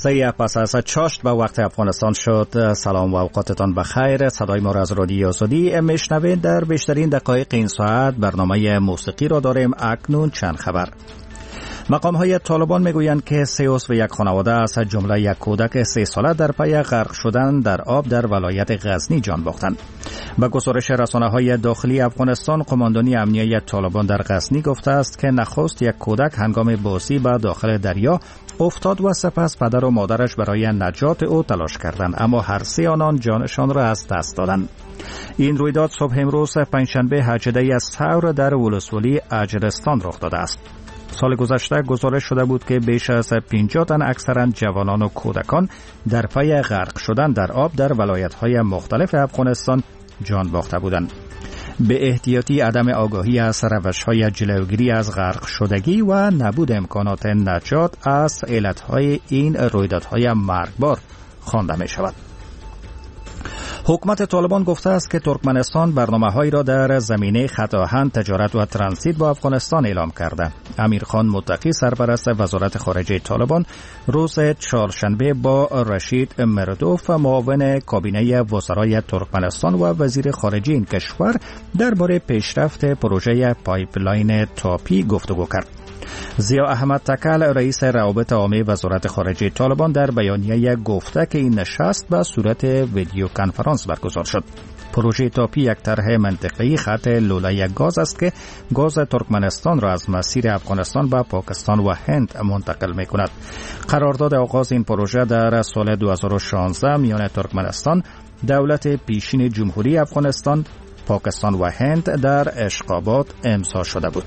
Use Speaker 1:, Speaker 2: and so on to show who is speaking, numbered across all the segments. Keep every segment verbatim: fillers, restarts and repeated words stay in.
Speaker 1: سه پس از چاشت به وقت افغانستان شد. سلام و اوقاتتان بخیر. صدای ما را از رادیو آزادی میشنوید. در بیشترین دقایق این ساعت برنامه موسیقی را داریم. اکنون چند خبر. مقام های طالبان میگویند که سه عضو یک خانواده از جمله یک کودک سه ساله در پی غرق شدن در آب در ولایت غزنی جان باختند. به گزارش رسانه های داخلی افغانستان، قماندانی امنیه طالبان در غزنی گفته است که نخست یک کودک هنگام بازی به داخل دریا افتاد و سپس پدر و مادرش برای نجات او تلاش کردند، اما هر سه آنان جانشان را از دست دادند. این رویداد صبح امروز پنجشنبه هجده ثور در ولسوالی اجرستان رخ داده است. سال گذشته گزارش شده بود که بیش از پنجاه تن اکثرا جوانان و کودکان در پی غرق شدن در آب در ولایت‌های مختلف افغانستان جان باخته بودند. به احتیاطی عدم آگاهی از روش‌های جلوگیری از غرق شدگی و نبود امکانات نجات از علتهای این رویدادهای مرگبار خوانده می شود. حکومت طالبان گفته است که ترکمنستان برنامه‌هایی را در زمینه خط آهن، تجارت و ترانزیت با افغانستان اعلام کرده. امیرخان متقی، سرپرست وزارت خارجه طالبان، روز چهارشنبه با رشید مردوف، معاون کابینه وزرای ترکمنستان و وزیر خارجه این کشور درباره پیشرفت پروژه پایپلاین تاپی گفتگو کرد. ضیا احمد تکل، رئیس روابط عامه وزارت خارجه طالبان، در بیانیه گفته که این نشست به صورت ویدیو کنفرانس برگزار شد. پروژه تاپی یک طرح منطقه‌ای خط لوله گاز است که گاز ترکمنستان را از مسیر افغانستان به پاکستان و هند منتقل می‌کند. قرارداد آغاز این پروژه در سال دو هزار و شانزده میان ترکمنستان، دولت پیشین جمهوری افغانستان، پاکستان و هند در اشقابات امضا شده بود.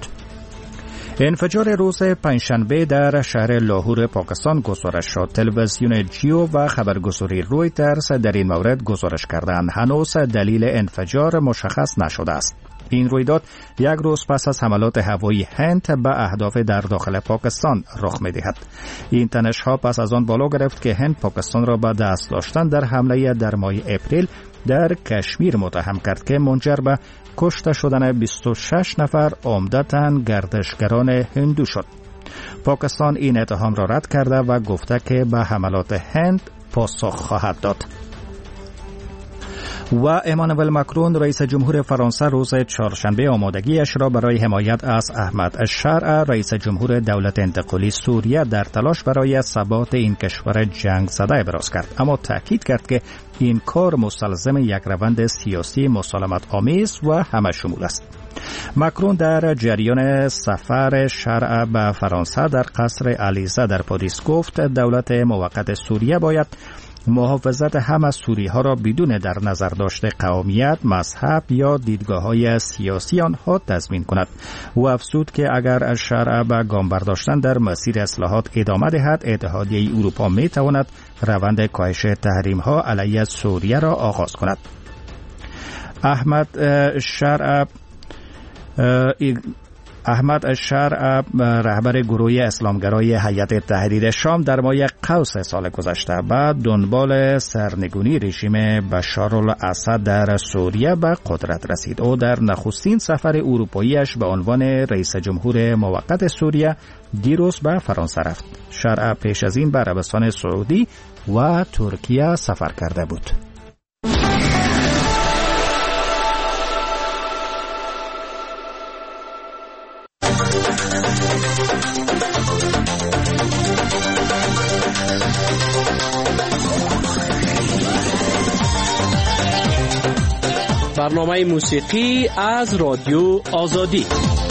Speaker 1: انفجار روز پنجشنبه در شهر لاهور پاکستان گزارش شد. تلویزیون جیو و خبرگزاری رویترز در این مورد گزارش کردند. هنوز دلیل انفجار مشخص نشده است. این رویداد یک روز پس از حملات هوایی هند به اهداف در داخل پاکستان رخ می‌دهد. این تنش‌ها پس از آن بالا گرفت که هند پاکستان را به دست داشتن در حمله در ماه اپریل در کشمیر متهم کرد که منجر به کشته شدن بیست و شش نفر عمدتاً گردشگران هندو شد. پاکستان این اتهام را رد کرده و گفته که به حملات هند پاسخ خواهد داد. و امانوئل ماکرون، رئیس جمهور فرانسه، روز چهارشنبه آمادگیش را برای حمایت از احمد الشرع، رئیس جمهور دولت انتقالی سوریه، در تلاش برای ثبات این کشور جنگ زده ابراز کرد، اما تاکید کرد که این کار مستلزم یک روند سیاسی مسالمت آمیز و همه شمول است. ماکرون در جریان سفر شرع به فرانسه در قصر الیزه در پاریس گفت دولت موقت سوریه باید محافظت همه سوری ها را بدون در نظر داشته قومیت، مذهب یا دیدگاه های سیاسی آنها تضمین کند. او افزود که اگر الشرع به گام برداشتن در مسیر اصلاحات ادامه دهد، اتحادیه اروپا می تواند روند کاهش تحریم ها علیه سوریه را آغاز کند. احمد الشرع احمد الشرع، رهبر گروه اسلامگرای هیئت تحریر شام، در ماه قوس سال گذشته بعد دنبال سرنگونی رژیم بشارالاسد در سوریه به قدرت رسید. او در نخستین سفر اروپاییش به عنوان رئیس جمهور موقت سوریه دیروز به فرانسه رفت. شرع پیش از این به عربستان سعودی و ترکیه سفر کرده بود.
Speaker 2: برنامه موسیقی از رادیو آزادی.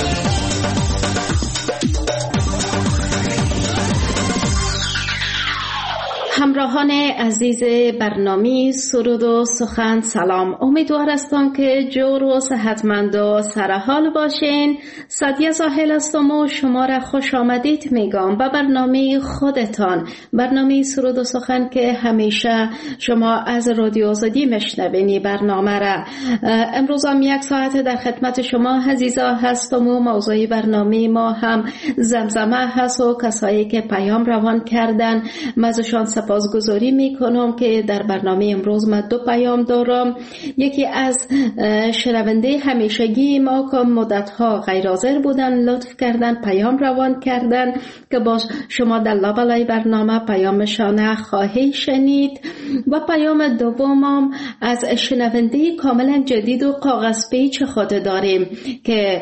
Speaker 3: همراهان عزیز برنامه سرود و سخن، سلام. امیدوار هستم که جور و صحتمند و سرحال باشین. سعدیه زاهل هستم و شما را خوش آمدید میگم به برنامه خودتان، برنامه سرود و سخن که همیشه شما از رادیو آزادی میشنوینی برنامه را. امروز هم یک ساعت در خدمت شما عزیزا هستم و موضوع برنامه ما هم زمزمه هست و کسایی که پیام روان کردن مزشان سپاس سپاسگزاری میکنم که در برنامه امروز من دو پیام دارم. یکی از شنونده همیشگی ما که مدتها غیر حاضر بودن لطف کردن پیام روان کردن که با شما در لابلای برنامه پیامشان خواهی شنید. و پیام دومم از شنونده کاملا جدید و کاغذ پیچ خود داریم که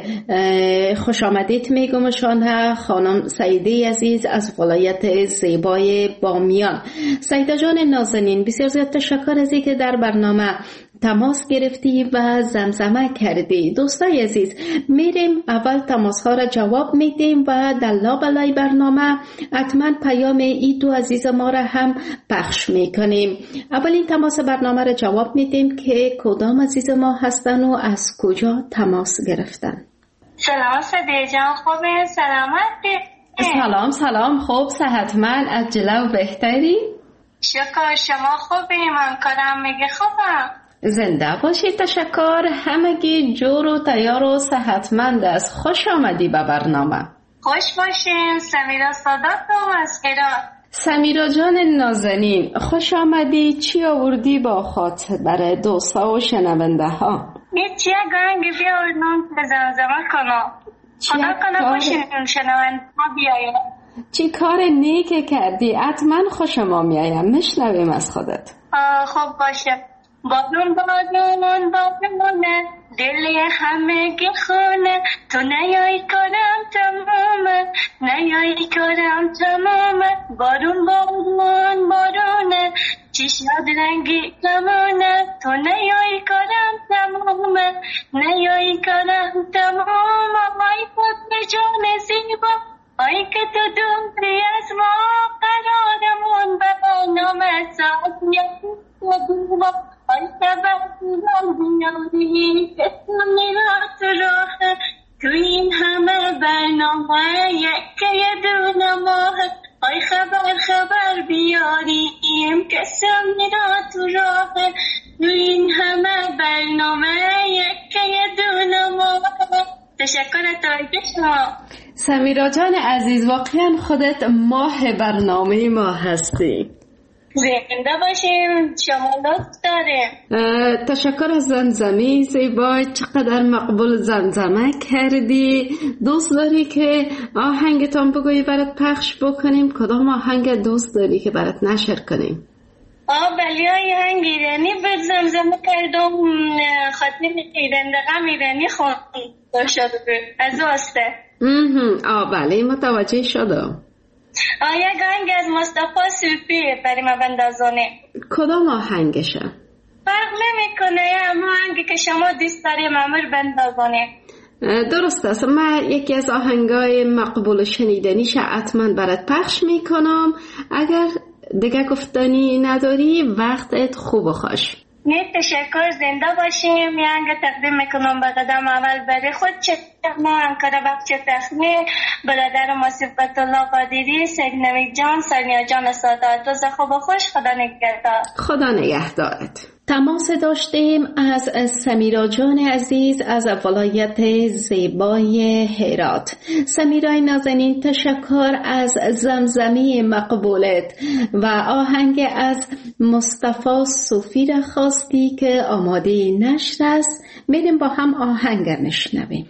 Speaker 3: خوش آمدید میگم شان خانم سعیده عزیز از ولایت زیبای بامیان. سعیده جان نازنین، بسیار زیاد تشکر از اینکه در برنامه تماس گرفتی و زمزمه کردی. دوستای عزیز، میریم اول تماس ها را جواب میدیم و در لابلای برنامه حتما پیام ای دو عزیز ما را هم پخش میکنیم. اولین تماس برنامه را جواب میدیم که کدام عزیز ما هستن و از کجا تماس گرفتن.
Speaker 4: سلام سعیده جان، خوبه؟ سلامت؟
Speaker 3: سلام سلام، خوب صحتمند، از جلو بهتری؟
Speaker 4: شکر، شما خوبی؟ من کارم میگه خوبم.
Speaker 3: زنده باشی، تشکر. همگی جور و تیار و صحتمند است. خوش آمدی به برنامه.
Speaker 4: خوش باشین. سمیرا صداتم از هرات.
Speaker 3: سمیرا جان نازنین، خوش آمدی. چی آوردی با خود برای دوستا و شنونده ها؟
Speaker 4: یه چیه گنگی بیاردم که زمزمه کنم. خدا کنه باشین شنونده ها بیایم.
Speaker 3: چی کار نیک کردی؟ حتما خوش ما میایم. مشنویم از خودت.
Speaker 4: خب باشه. بادون بادون بادونه دلی همه گی خونه، تو نیایی کارم تمامه، نیایی کارم تمامه. بارون بارون بارونه چی شاد رنگی کمونه، تو نیایی کارم تمامه، نیایی کارم تمامه. آی خود جان زیبا، آی که تو دوری از ما قرارمون به برنامه ساعت میاد. آی خبر دیدم بیاری اسم میرا تو راه، تو این همه برنامه یکی یه دونه ماه. آی خبر خبر بیاریم کسم میرا تو راه، تو این همه برنامه یکی یه دونه ماه. تشکر تایید شما.
Speaker 3: سمیرا جان عزیز، واقعا خودت ماه برنامه ما هستی.
Speaker 4: زنده باشیم. شما لطف داره.
Speaker 3: تشکر از زمزمه زیبا. چقدر مقبول زمزمه کردی. دوست داری که آهنگتان بگویی برات پخش بکنیم؟ کدام آهنگ دوست داری که برات نشر کنیم؟
Speaker 4: آه بلی آهنگ ایرانی به زمزمه کردم. خاطر ایرندقم ایرانی خوند شده از واسطه.
Speaker 3: آه بله متوجه شدم.
Speaker 4: آیا گنگ از مصطفی سوپی برای ما بندازونه.
Speaker 3: کدام آهنگشه؟
Speaker 4: فرق نمی کنه، اما آهنگی که شما دوست داری مامور بندازونه.
Speaker 3: درست است. من یکی از آهنگای مقبول شنیدنیش حتما برات پخش میکنم. اگر دیگه گفتنی نداری وقتت خوب و خوش.
Speaker 4: نه تشکر. زنده باشیم. یه آهنگ تقدیم میکنم به قدم اول برای خود چه ما انکار بخش تخمی برادر ما صفت الله قادری، سید نوید جان، سرنیا جان سادات. روز خوب و خوش. خدا نگهدار.
Speaker 3: خدا نگهدارت. تماس داشتیم از سمیرا جان عزیز از ولایت زیبای هرات. سمیرای نازنین، تشکر از زمزمه مقبولت و آهنگ از مصطفی صوفی را خواستی که آماده نشر است. میریم با هم آهنگ نشنویم.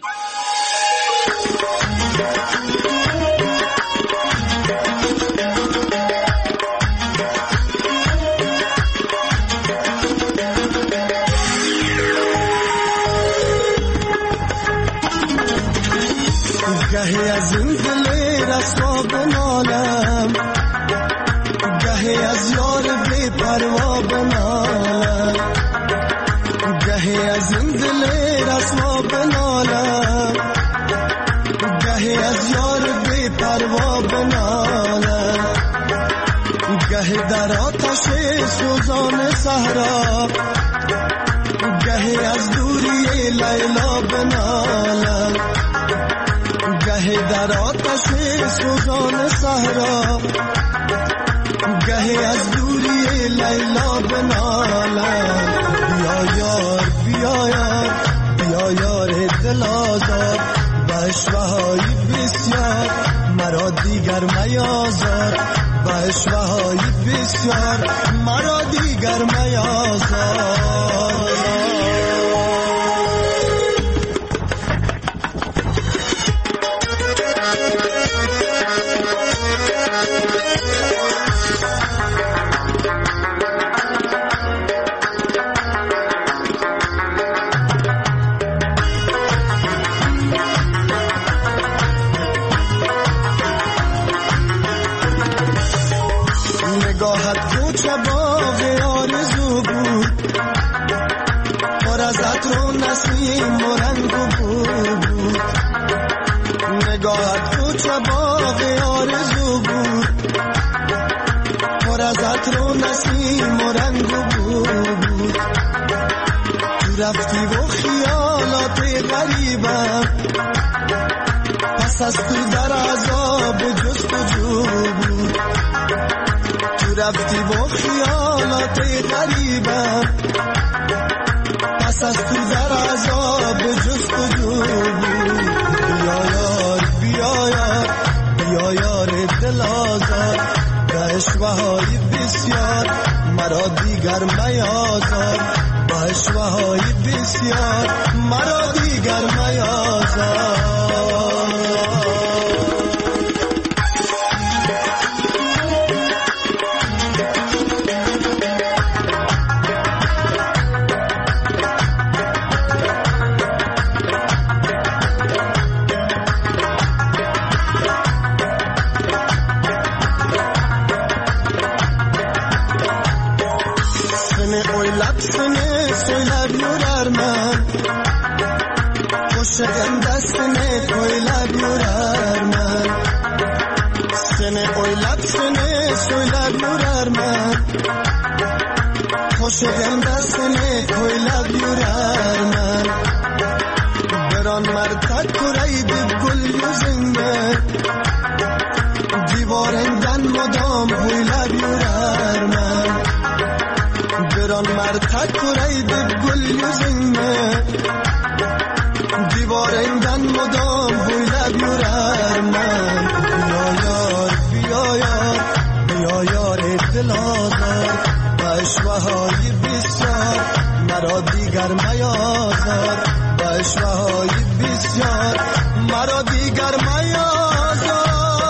Speaker 5: گهی از این دل رسوا بنالم، گهی از یار بی پروا بنالم، گهی از این دل رسوا بنالم، گهی از یار بی پروا بنالم، گهی در آتش سوزان صحرا، گهی از دوری لیلا بنالم، گهی در آتش سوزان صحرا، گهی از دوری لیلا بنالم. بیا یار بیا یار بیا یار دل آزاد، با اشوه‌های بسیار مرا دیگر میازار، با اشوه‌های بسیار مرا دیگر میازار. نگاهت کوچه باغ آرزو بود، پر از عطر و نسیم و رنگ و بو بود. نگاهت کوچه باغ آرزو بود، پر از عطر و نسیم و رنگ و بو بود. تو رفتی و خیالات غریبم، پس از تو در عذاب جستجو بود. تو رفتی با خیالات غریبم، پس از تو در عذاب جستجو بود. بیا یار بیا یار بیا یار دل آزار، با اشوه‌های بسیار مرا دیگر میازار، با اشوه‌های بسیار مرا دیگر میازار. Shagam dasne koi lab yurar man, sene koi lab sene koi lab yurar man. Shagam dasne koi lab yurar man. Beran martak kuray bib gul yuzinde, divarendan modam koi lab yurar man. Beran martak kuray bib gul yuzinde, دیوارندن مدام بوی لب یورر من. بیا یار بیا یار بیا یار دل آزار، با اشوه‌های بسیار مرا دیگر میازار، با اشوه‌های بسیار مرا دیگر میازار.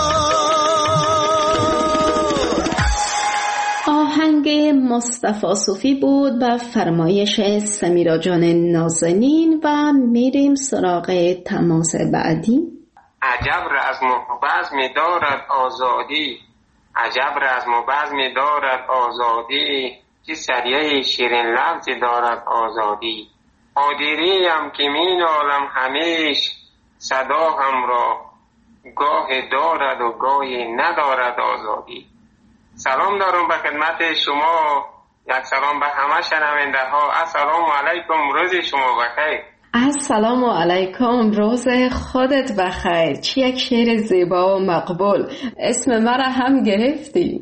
Speaker 3: آهنگ مصطفی صوفی بود به فرمایش سمیرا جان نازنین و میریم سراغ تماس بعدی.
Speaker 6: عجب رزم و بزم دارد آزادی، عجب رزم و بزم دارد آزادی، چه سریه شیرین لفظی دارد آزادی. قادریم که می نالم همیش، صدا هم را گاه دارد و گاهی ندارد آزادی. سلام دارم به خدمت شما، یک سلام به همه شنونده ها. السلام علیکم، روز شما بخیر.
Speaker 3: السلام علیکم، روز خودت بخیر. چی یک شعر زیبا و مقبول، اسم مرا هم گرفتی.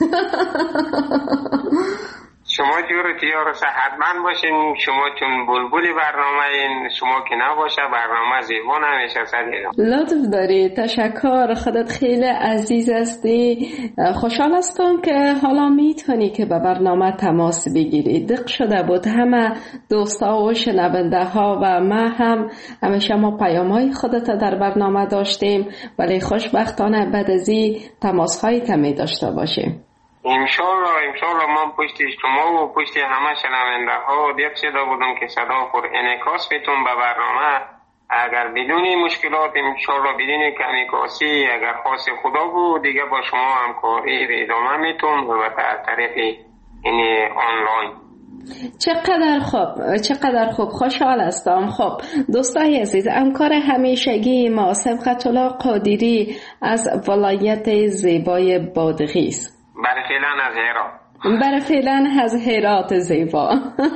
Speaker 6: شما جور تیار صحتمند باشین، شما چون بلبلی برنامه این، شما که نباشه برنامه زیبا نمیشه. صدیقم
Speaker 3: لطف داری، تشکر، خودت خیلی عزیز هستی. خوشحال هستم که حالا میتونی که به برنامه تماس بگیری. دق شده بود همه دوستا و شنونده ها و ما هم همیشه ما پیامهای خودت در برنامه داشتیم، ولی خوشبختانه بعد از این تماس های کمی داشته باشیم.
Speaker 6: انشالله انشالله من پشت شما و پشت همه شنونده ها دیگه شده بودم که صدا پر انعکاس بتون به برنامه. اگر بدون مشکلات انشالله بدون کمیکاسی، اگر خواست خدا بود دیگه با شما همکاری ادامه میتون و از طریق این آنلاین.
Speaker 3: چقدر خوب، چقدر خوب، خوشحال هستم. خب دوستای عزیز، همکار همیشگی ما سبقت الله قادری از ولایت زیبای بادغیس،
Speaker 6: برای فعلا از هرات،
Speaker 3: برای فعلا از هرات زیبا.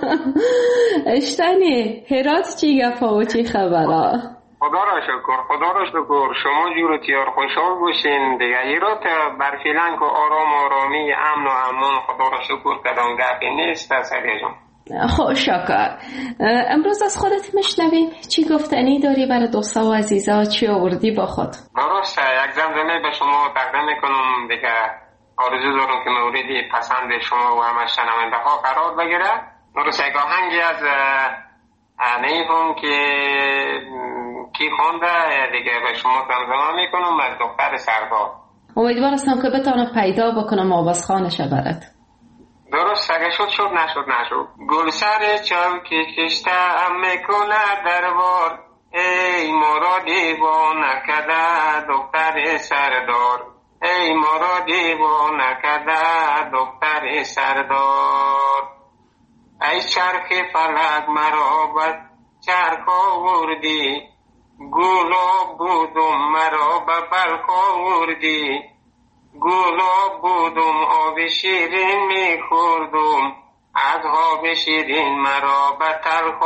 Speaker 3: اشتنی هرات چی گفا و چی خبره؟
Speaker 6: خدا را شکر، خدا را شکر. شما جور تیار خوشحال باشین دیگه. هرات برای فعلا که آرام آرامی امن و امان، خدا را شکر کدام گفی نیست. سریع جان
Speaker 3: خب شکر. امروز از خودت میشنویم چی گفتنی داری برای دوستا و عزیزا، چی آوردی با خود؟
Speaker 6: درسته، یک زمزمه به شما تقدیم میکنم دیگه. آرزو دارم که موردی پسند شما و همه شنونده ها قرار بگیره. درسته، یک آهنگی از نیفون که کی خونده دیگه به شما زمزمه میکنم از دختر سردار.
Speaker 3: امیدوار هستم که بتونم پیدا بکنم آواز خانش برات.
Speaker 6: درست، اگه شد شد، نشد نشد. گل سر چوکی کشته میکنه دربار، ای مرا دیوانه کرده دختر سردار، ای مرا دیوانه کرده دختر سردار. ای چرخ فلک مرا بد چرخ آوردی، گلاب بودم مرا به بلخ آوردی، گلاب بودم آب شیرین میخوردم، از آب شیرین مرا به تلخ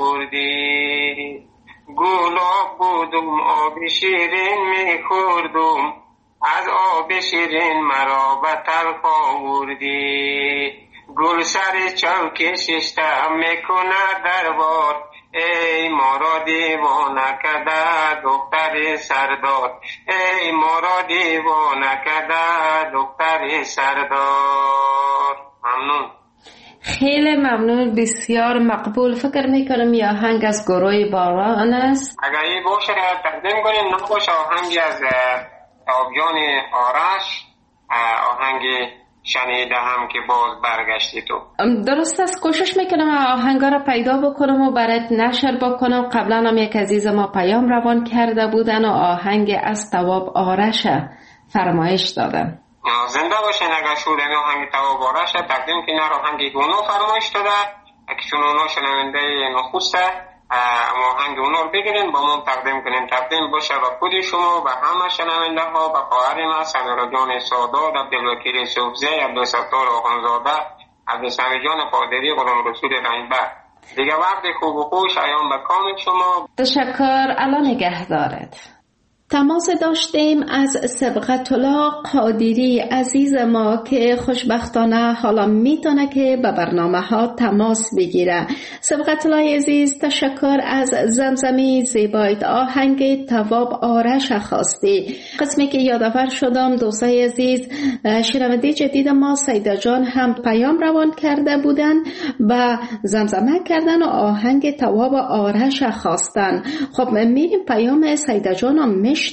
Speaker 6: آوردی. گلاب بودم آب شیرین میخوردم، از آب شیرین مرا به تلخ آوردی. گل سر چوک ششته میکنه دربار، ای مرا دیوانه کرده دختر سردار، ای مرا دیوانه کرده دختر سردار. ممنون.
Speaker 3: خیلی ممنون، بسیار مقبول. فکر میکنم یه آهنگ از گروه باران است.
Speaker 6: اگر این باشه تقدیم کنیم، نباشه آهنگی از آبیان آرش، آهنگی شنیده هم که باز برگشتی تو.
Speaker 3: درست است، کوشش میکنم آهنگا را پیدا بکنم و برات نشر بکنم. قبلا هم یک عزیز ما پیام روان کرده بودن و آهنگ از تواب آرش فرمایش دادن.
Speaker 6: زنده باشین. اگر شد این آهنگ تواب آرش تقدیم کنین، آهنگ گونو فرمایش داده که چون اونا شنونده نخسته، آهنگ اونا رو بگیرین با ما تقدیم کنیم. تقدیم باشه با خود شما، با همه شنونده ها، با خواهر ما سمیرا جان سادات، عبدالوکیل صوفزی، عبدالستار آخونزاده، عبدالسمی جان قادری، غلام رسول رنگبر. دیگه وقت خوب و خوش ایام به کامل شما.
Speaker 3: تشکر. الان نگه دارد. تماس داشتیم از سبقت الله قادری عزیز ما که خوشبختانه حالا میتونه که به برنامه ها تماس بگیره. سبقت الله عزیز، تشکر از زمزمی زیبایت آهنگ تواب آرش خواستی. قسمی که یادآور شدم دوستای عزیز، شنونده جدید ما سیده جان هم پیام روان کرده بودن و زمزمه کردن و آهنگ تواب آرش خواستن. خب میریم پیام سیده جان هم میشنویم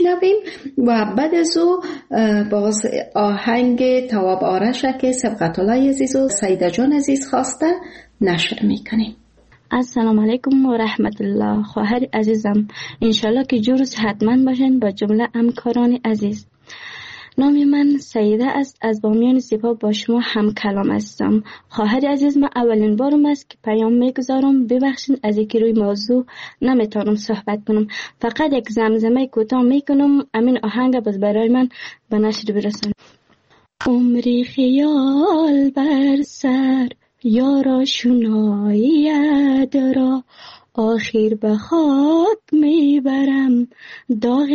Speaker 3: و بعد از او باز آهنگ تواب آرش که سبقت الله عزیز و سیده جان عزیز خواسته نشر میکنیم.
Speaker 7: السلام علیکم و رحمت الله. خواهر عزیزم، انشالله که جور صحتمند باشین با جمله همکاران عزیز. نام من سیده است، از بامیان سپاه با شما هم کلام هستم. خواهر عزیز، من اولین بارم است که پیام میگذارم، ببخشین از اینکه روی موضوع نمیتونم صحبت کنم. فقط یک زمزمه کوتاه میکنم، امین آهنگ باز برای من به نشر برسان. عمری خیال بر سر یارا شناید را، آخر به خاک میبرم داغ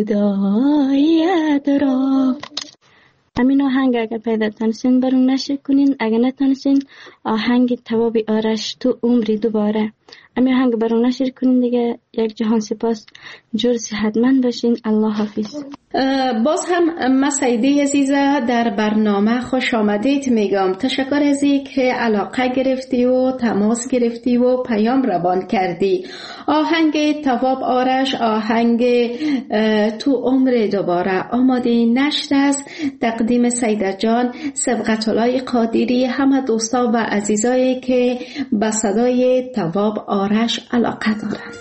Speaker 7: جدایت را. همین آهنگ اگر پیدا تانستین برون نشر کنین، اگر نتانستین آهنگ تواب آرش تو عمری دوباره. همین آهنگ برون نشر کنین دیگه. یک جهان سپاس، جور صحتمند باشین. الله حافظ.
Speaker 3: باز هم ما سیده عزیزه در برنامه خوش آمدید میگم. تشکر از این که علاقه گرفتی و تماس گرفتی و پیام روان کردی. آهنگ تواب آرش، آهنگ تو عمر دوباره آماده نشر است. تقدیم سیده جان، سبقت الله قادری، همه دوستا و عزیزایی که به صدای تواب آرش علاقه دارند.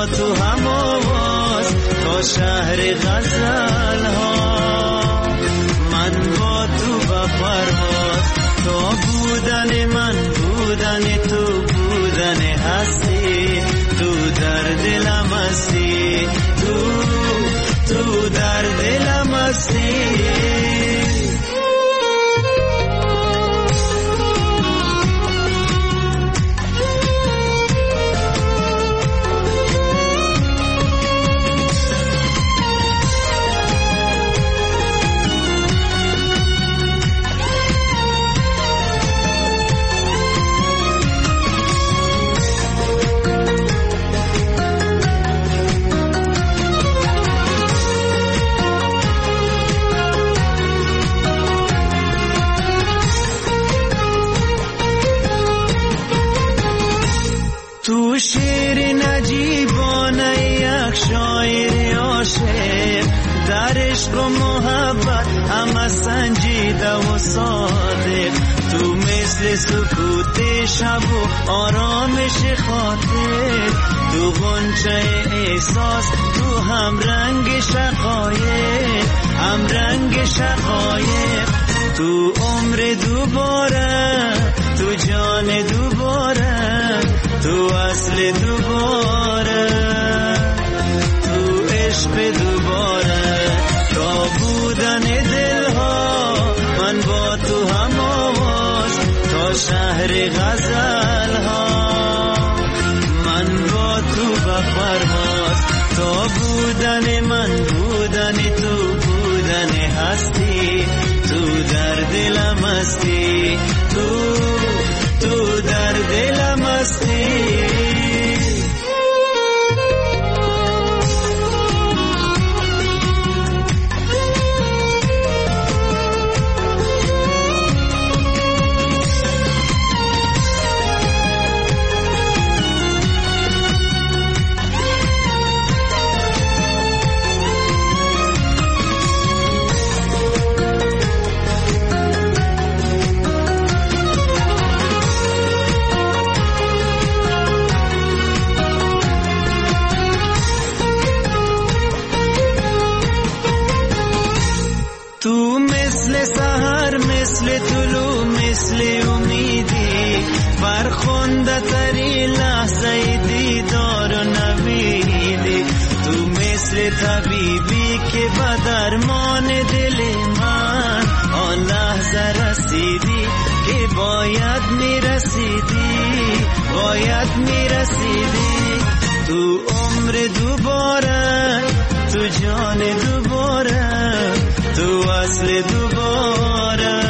Speaker 5: تو هم آواز تا شهر غزل ها. من با تو با پرواز تا بودن من بودن تو بودن هستی. تو در دلم هستی، تو تو در دلم هستی. تو شعر نجیبانه یک شاعر عاشق در عشق و محبت همه سنجیده و صادق. تو مثل سکوت شب و آرامش خاطر، تو غنچه احساس، تو هم رنگ شقایق، هم رنگ شقایق. تو عمر دوباره، تو جان دوباره، تو اصل دوباره، تو عشق دوباره. تا بودن دلها من با تو هم آواز تا شهر غزل ها. من با تو با پرواز تا بودن من بودن تو بودن هستی. تو در دلم هستی، تو تو در دلم هستی. تو مثل سحر، مثل طلوع، مثل امیدی، فرخنده تری لحظه دیدار و نویدی. تو مثل طبیبی که به درمان دل من آن لحظه رسیدی که باید میرسیدی، باید میرسیدی. تو عمر دوباره، تو جان دوباره، تو اصل دوباره،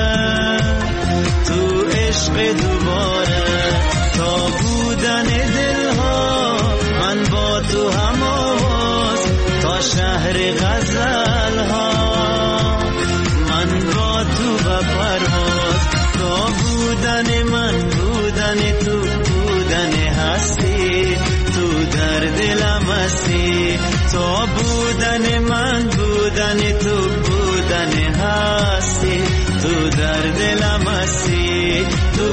Speaker 5: تو عشق دوباره. تا بودن دلها من با تو هم آواز تا شهر غزل ها. من با تو با پرواز تا بودن من بودن تو بودن هستی. تو در دلم هستی، تا بودن من بودن تو بودن هستی. تو در دلم هستی، تو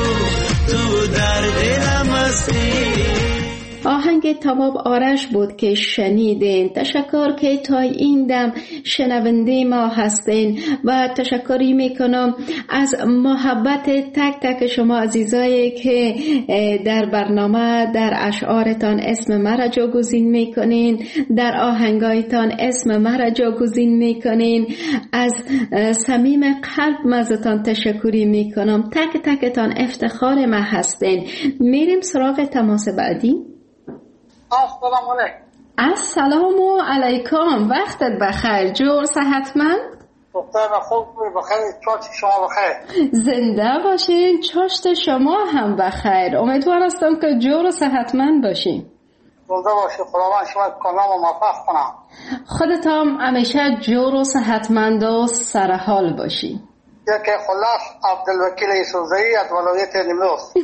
Speaker 5: تو در دلم هستی.
Speaker 3: آهنگ تواب آرش بود که شنیدین. تشکر که تا این دم شنونده ما هستین و تشکری میکنم از محبت تک تک شما عزیزایی که در برنامه در اشعارتان اسم مرا جاگزین میکنین، در آهنگایتان اسم مرا جاگزین میکنین. از صمیم قلب ازتان تشکری میکنم. تک تکتان افتخار ما هستین. میریم سراغ تماس بعدی.
Speaker 8: السلام علیکم.
Speaker 3: السلام علیکم. وقتت بخیر. جور صحتمند؟
Speaker 8: دختر خوب بخیر. چاشت شما بخیر.
Speaker 3: زنده باشین. چاشت شما هم بخیر. امیدوار هستم که جور و صحتمند باشین.
Speaker 8: زنده باشی. خداوند شما کاملا موفق کنم.
Speaker 3: خودت هم همیشه جور و صحتمند و سرحال باشی.
Speaker 8: یکی خلاص عبدالوکیل یوسفزئی از ولایت نیمروز.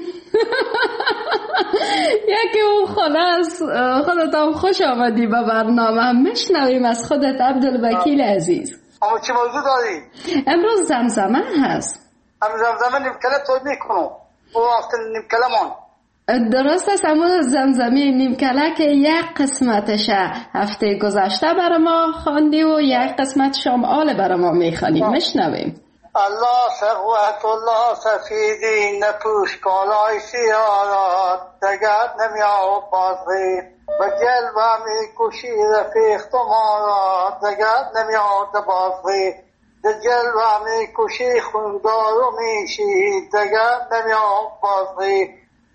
Speaker 3: یکی اون خلاص. خودت هم خوش آمدی به برنامه. میشنویم از خودت عبدالوکیل عزیز.
Speaker 8: اما چی موضوع داری؟
Speaker 3: امروز زمزمه هست.
Speaker 8: امروز زمزمه نیمکله توی میکنم. او وقت نیمکله من
Speaker 3: درست است، اما زمزمه نیم کلک یک قسمتشه هفته گذشته برای ما خواندی و یک قسمت شمال برای ما میخوانی. میشنویم.
Speaker 8: الله سقوت الله سفیدی نپوش کالای سیارات دگر نمیاد بازی به جلوه میکشی رفیق تمارات دگر نمیاد بازی به جلوه میکشی خوندارو میشی دگر نمیاد بازی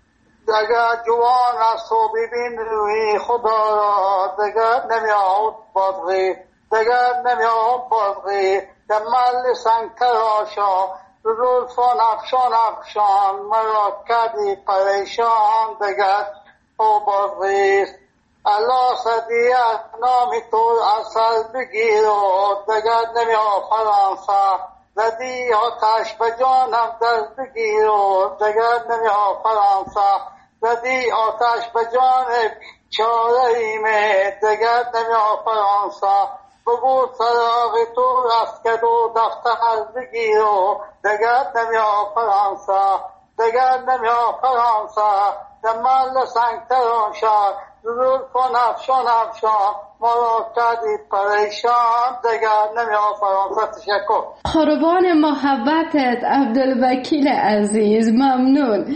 Speaker 8: دگر جوان از تو ببین روی خدا را دگر نمیاد بازی دگر نمیاد بازی در مل سنگ تراشا زلفان افشان افشان مرا کردی پریشان دگر او بازیست الله صدی از نام تو اصل بگیر و دگر نمیاد فرانسه زدی آتش به جانم دست بگیر و دگر نمیاد فرانسه زدی آتش به جان چاره ایمه دگر نمیاد فرانسه بگو سراغ تو رسکد و دفتر بگیر و دگر نمیاد فرانسه دگر نمیاد فرانسه در مل سنگ تراشا زلفان افشان افشان مرا کردی پریشان دگر نمیاد فرانسه. تشکر.
Speaker 3: قربان محبتت عبدالوکیل عزیز، ممنون.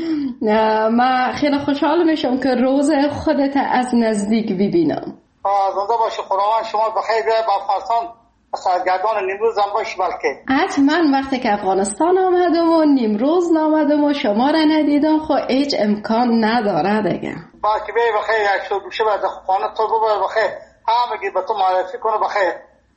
Speaker 3: من خیلی خوشحال میشم که روز خودت از نزدیک ببینم.
Speaker 8: زنده باشی، خداوند شما بخیر بیاید با افغانستان سرگردان نیمروز هم باشی. بلکه
Speaker 3: حتما وقتی که افغانستان آمدم و نیمروز نامدم و شما را ندیدم خب هیچ امکان نداره دیگه.
Speaker 8: بلکه بیایی بخیر یک شو گوشه باید خانه تو بباید بخیر همگی به تو معرفی کنه بخیر.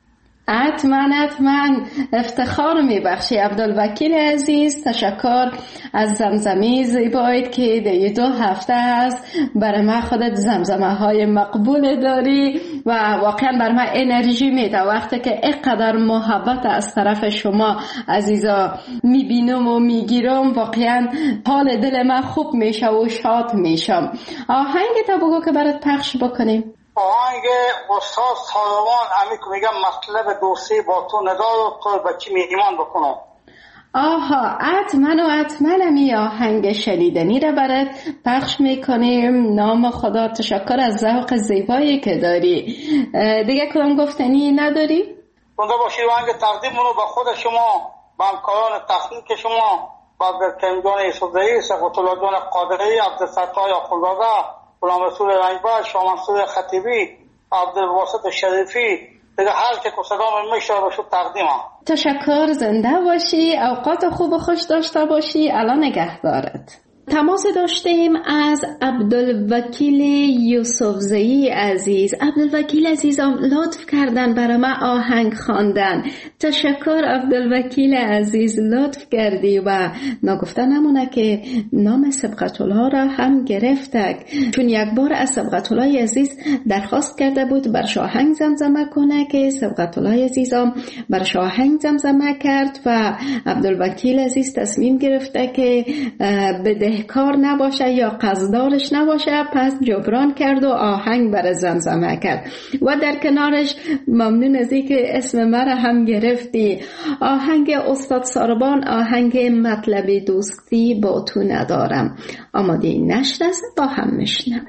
Speaker 3: حتما حتما افتخار میبخشی عبدالوکیل عزیز. تشکر از زمزمه زیبایت که دیگه دو هفته است برای من خودت زمزمه های مقبول داری و واقعا برای من انرژی میده وقتی که اینقدر محبت از طرف شما عزیزا میبینم و میگیرم. واقعا حال دل من خوب میشه و شاد میشم. آهنگ تا بگو که برات پخش بکنیم.
Speaker 8: آهنگ استاد طالبان امی که میگم مطلب دوستی با تو ندار تو بچی می ایمان بکنم.
Speaker 3: آها حتما و حتما امی آهنگ شنیدنی را برات پخش میکنیم. نام خدا. تشکر از ذوق زیبایی که داری. دیگه کدام گفتنی نداری؟
Speaker 8: زنده باشی. آهنگ تقدیم رو به خود شما، به همکاران تخنیک شما، با عبدالکریم یوسفزئی، سقوط الله جان قادری، عبدالفتاح آخوندزاده، غلام رسول رنجبر، شاه منصور خطیبی، عبدالواسط شریفی، دیگه هر که که صدا میشه باشو تقدیمم.
Speaker 3: تشکر. زنده باشی، اوقات خوب و خوش داشته باشی. الان نگهدارت. تماس داشتیم از عبدالوکیل یوسفزئی عزیز. عبدالوکیل عزیزم لطف کردن برای من آهنگ خواندن. تشکر عبدالوکیل عزیز، لطف کردی و نگفته نمونه که نام سبقت الله را هم گرفتک، چون یک بار از سبقت الله عزیز درخواست کرده بود بر آهنگ زمزمه کنه که سبقت الله عزیزم بر آهنگ زمزمه کرد و عبدالوکیل عزیز تصمیم گرفته که بده کار نباشه یا قصدارش نباشه، پس جبران کرد و آهنگ بر زمزمه کرد و در کنارش ممنون از این که اسم مرا هم گرفتی. آهنگ استاد ساربان، آهنگ مطلب دوستی با تو ندارم. آماده نشد است، با هم میشنویم.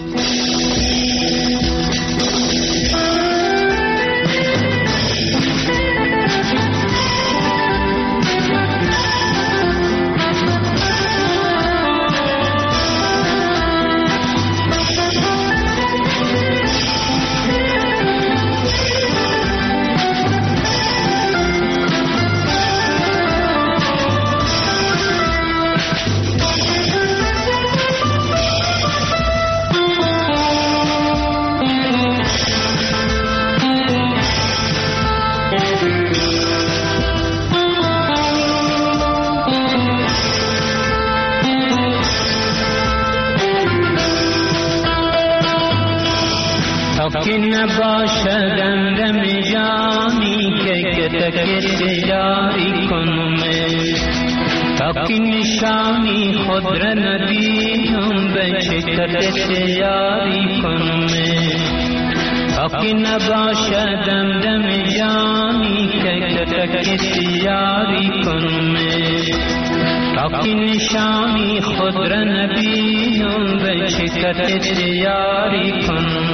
Speaker 9: که نباشدم دم جانی که تکت جاری کنم، تا که نشانی خود را ندیدم به شکت جاری کنم، تا که نباشدم دم جانی که تکت جاری کنم، تا که نشانی خود را نبینم به شکت یاری کنم.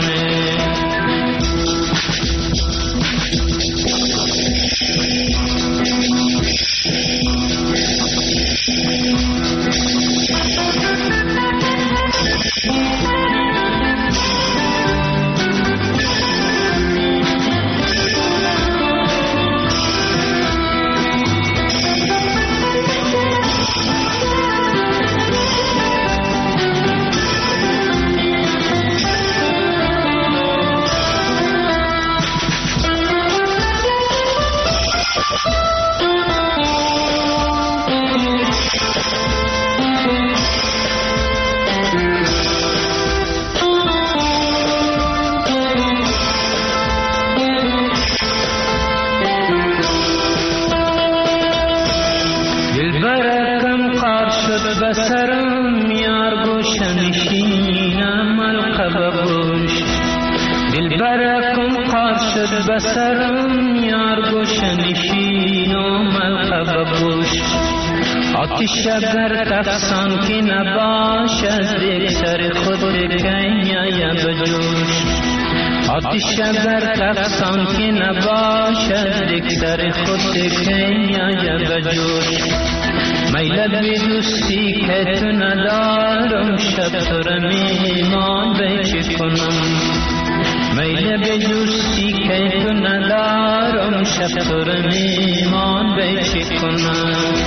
Speaker 9: بسرم یار گوشم شینم القب گوش دل برکم قاد شد بسرم یار گوشم شینم القب گوش آتش اگر تفسان که نباشد یک سر خود کنیا بجوش آتش اگر تفسان که نباشد یک سر خود کنیا بجوش میل به دوستی که تو ندارم شب تو را میمان به چه کنم میل به دوستی که تو ندارم شب تو را میمان به چه کنم.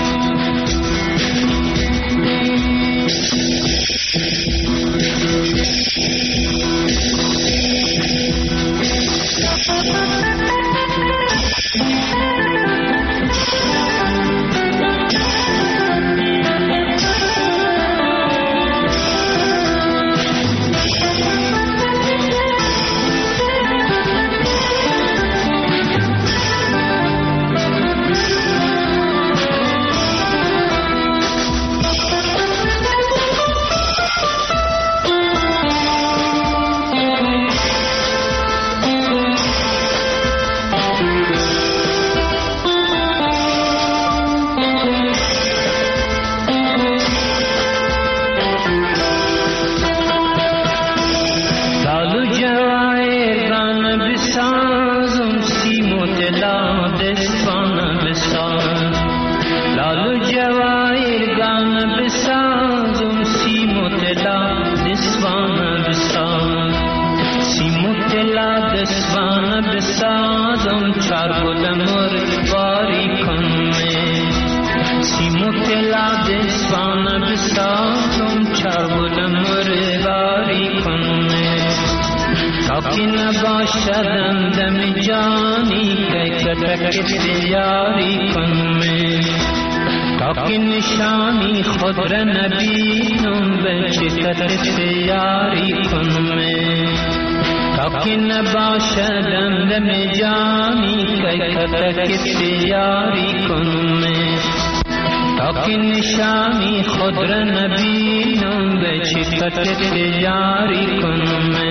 Speaker 9: نباشدم دم جانی که کتک یاری کنم تا که نشانی خود را نبینم به چکت یاری کنم تا که نباشدم دم جانی که کتک یاری کنم تا که نشانی خود را نبینم به چکت یاری کنم.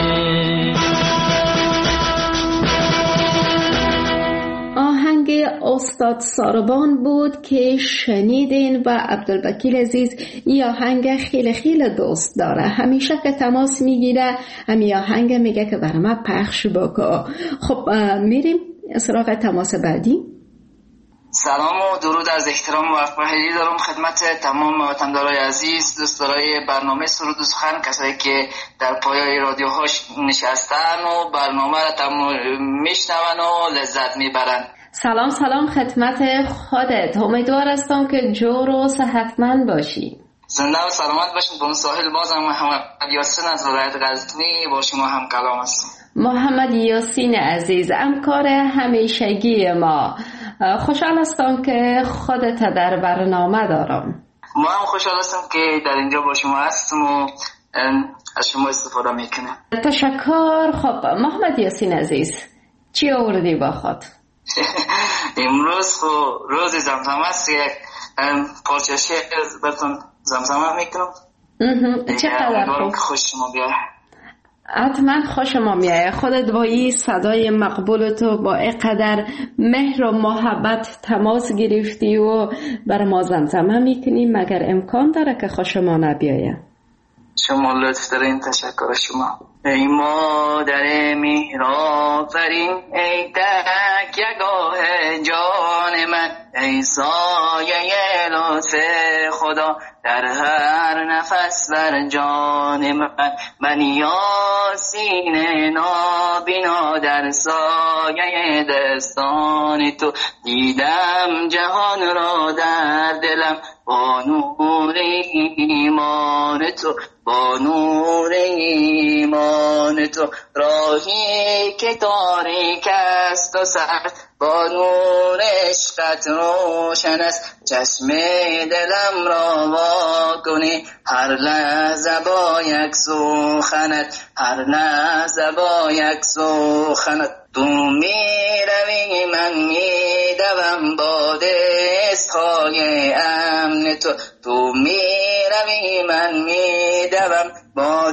Speaker 3: استاد ساربان بود که شنیدین و عبدالوکیل عزیز این آهنگ خیلی خیلی دوست داره، همیشه که تماس میگیره همین آهنگ میگه که برای من پخش بکن. خب میریم سراغ تماس بعدی.
Speaker 10: سلام و درود از احترام و افراحی دارم خدمت تمام وطندارای عزیز، دوستدارای برنامه سرود و سخن، کسایی که در پایای رادیوهاش نشستن و برنامه را میشنون و لذت میبرن.
Speaker 3: سلام سلام خدمت خودت، امیدوار هستم که جور و صحتمند باشی.
Speaker 10: زنده و سلامت باشین. با اون ساحل بازم محمد یاسین از ولایت غزنی با شما هم کلام هستم.
Speaker 3: محمد یاسین عزیز، همکار همیشگی ما، خوشحال هستم که خودت در برنامه دارم.
Speaker 10: ما هم خوشحال هستم که در اینجا با شما هستم و از شما استفاده میکنم.
Speaker 3: تشکر. خب محمد یاسین عزیز، چی آوردی با خود؟
Speaker 10: امروز خو روز زمزمه است، یک پارچه شعر براتون زمزمه میکنم.
Speaker 3: چقدر خوب.
Speaker 10: خوش شما بیاره.
Speaker 3: حتما خوشم میایه. خودت با این صدای مقبول تو با اینقدر مهر و محبت تماس گرفتی و بر ما زمزمه میکنی، مگر امکان داره که خوشم نبیایه؟
Speaker 10: شما لطف دارین، تشکر شما. ای مادر مهرآفرین، ای تک یگاه جان من، ای سایه لطف خدا در هر نفس بر جان من. من یاسین نابینا در سایه دستان تو، دیدم جهان را در دلم با نور ایمان تو، با نور ایمان تو. راهی که تاریک است و سخت، با نور عشقت روشن است. چشم دلم را وا کنی، هر لحظه با یک سخنت، هر لحظه با یک سخنت. تو می روی من می دوم با دستهای امن تو، تو می روی من می دوم با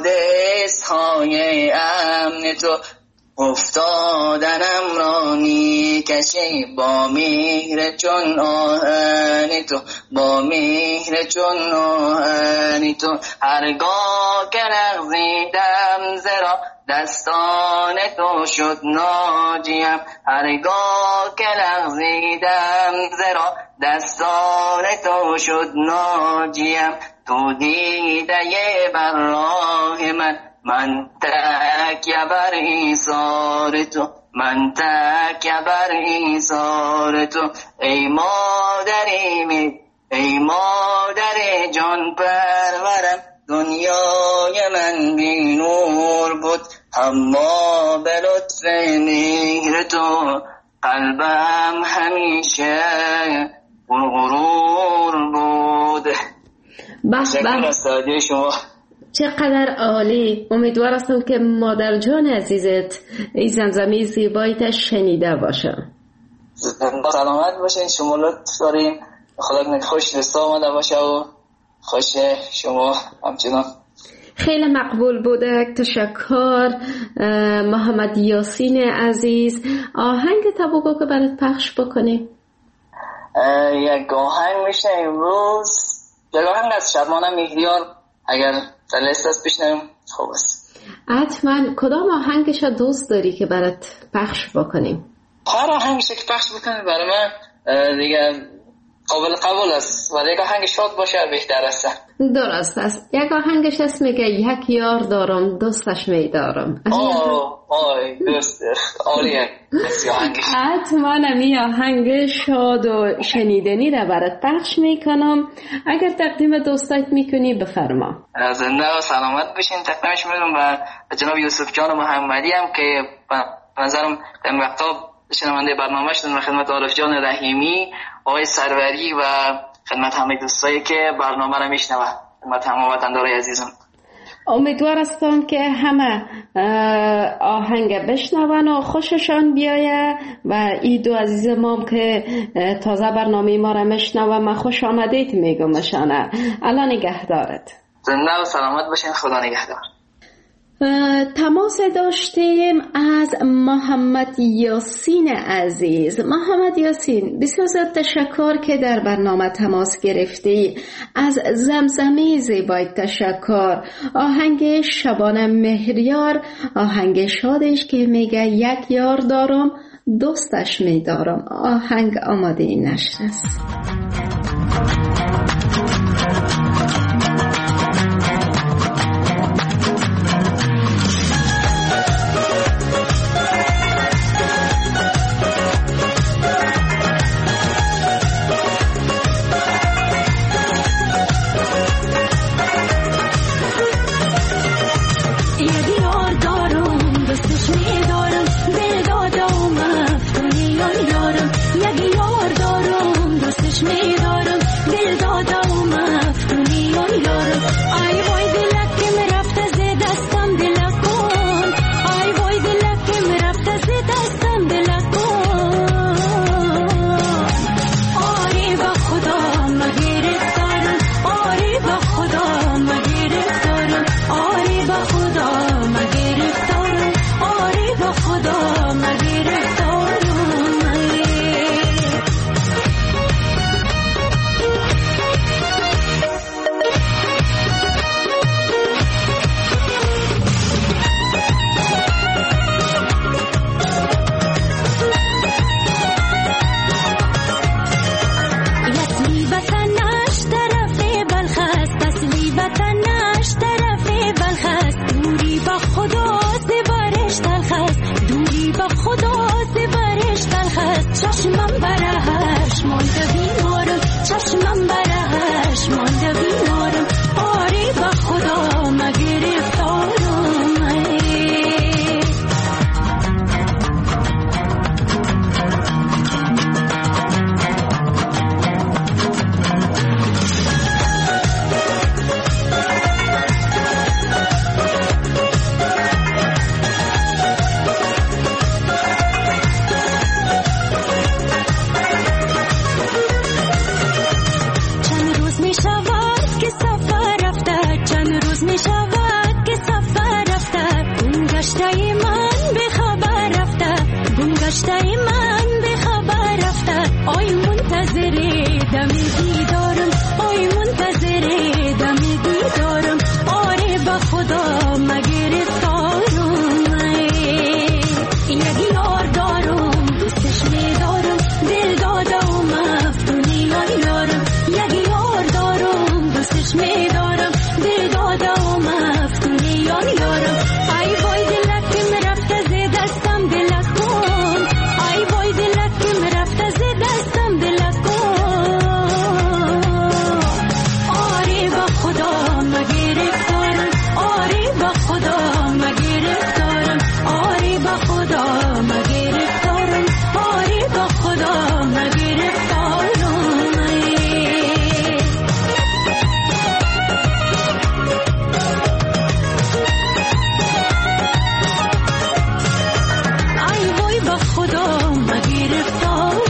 Speaker 10: دستهای امن تو. افتادنم را می کشی با مهر چون آهن تو، با مهر چون آهن تو. هرگاه که لغزیدم زرا دستان تو شد ناجیم، هرگاه که لغزیدم زرا دستان تو شد ناجیم. تو دیده بر راه من، من تکیه بر ایثار تو، من تکیه بر ایثار تو. ای مادری می، ای مادر جان پرورم، دنیای من بی نور بود، اما به لطف مهر تو قلبم همیشه غرور بود.
Speaker 3: تشکر
Speaker 10: از توجه شما.
Speaker 3: چقدر عالی. امیدوار هستم که مادر جان عزیزت این زمزمه زیبایت شنیده باشه.
Speaker 10: سلامت باشین. شما لطف دارین. خدا خوش دست آمده باشه و خوش شما همچنان.
Speaker 3: خیلی مقبول بوده. تشکر محمد یاسین عزیز. آهنگ تبوکو که برات پخش بکنی؟
Speaker 10: یک آهنگ میشه امروز، یک آهنگ از شبانه مهریار اگر دلست است بشنویم خوب است.
Speaker 3: حتما. کدام آهنگش دوست داری که برات پخش بکنیم؟
Speaker 10: هر آهنگش که پخش بکنیم برای من دیگه قابل قبول است، ولی یک آهنگ شاد باشه بهتر است.
Speaker 3: درست است. یک آهنگش است میگه یک یار دارم دوستش میدارم.
Speaker 10: آه آه دوست عالیه.
Speaker 3: حتما می آهنگ شاد و شنیدنی را برات پخش میکنم. اگر تقدیم دوستایت میکنی بفرما.
Speaker 10: زنده و سلامت بشین. تقدیمش میدم و جناب یوسف جان محمدی هم که به نظرم در وقتا شنونده برنامه شدن، و خدمت عارف جان رحیمی، آقای سروری و خدمت همه دوستایی که برنامه را میشنون، خدمت همه وطندارای عزیزم.
Speaker 3: امیدوار هستم که همه آهنگ بشنون و خوششان بیایه و این دو عزیز ما که تازه برنامه ما را میشنون من خوش آمدید میگم مشانه. الله نگهدارت.
Speaker 10: زنده و سلامت باشین. خدا نگهدار.
Speaker 3: تماس داشتیم از محمد یاسین عزیز. محمد یاسین بسیار زیاد تشکر که در برنامه تماس گرفتی. از زمزمه زیبای تشکر. آهنگ شبانه مهریار، آهنگ شادش که میگه یک یار دارم دوستش میدارم. آهنگ آماده این نشر است.
Speaker 11: Me گذشته من به خبر رفته، آی منتظر دم دیدارم، آی منتظر دم دیدارم، آره به خدا مگرفتارم، یک یار دارم دوستش میدارم، دل داده و مفتونی یارم، یک یار دارم دوستش میدارم، دل داده و مفتونی یارم. ای وای دلک که رفته ز دستم دلک کن، ای وای دلک که رفته ز دستم دلک کن، آره به خدا مگرفتارم، آره به خدا مگرفتارم، آره به خدا مگرفتارم، آره به خدا مگرفتارم. ای وای به خدا مگرفتارم.